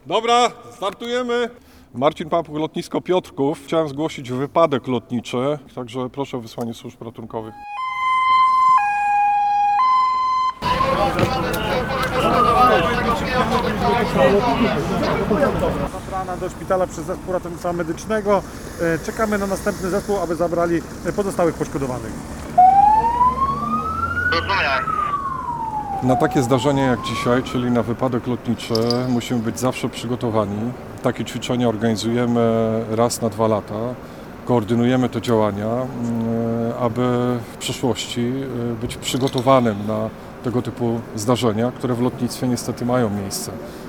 Dobra, startujemy. Marcin Papuch, lotnisko Piotrków. Chciałem zgłosić wypadek lotniczy, także proszę o wysłanie służb ratunkowych. Zabrana do szpitala przez zespół ratownictwa medycznego. Czekamy na następny zespół, aby zabrali pozostałych poszkodowanych. Na takie zdarzenie jak dzisiaj, czyli na wypadek lotniczy, musimy być zawsze przygotowani. Takie ćwiczenia organizujemy raz na 2 lata. Koordynujemy te działania, aby w przyszłości być przygotowanym na tego typu zdarzenia, które w lotnictwie niestety mają miejsce.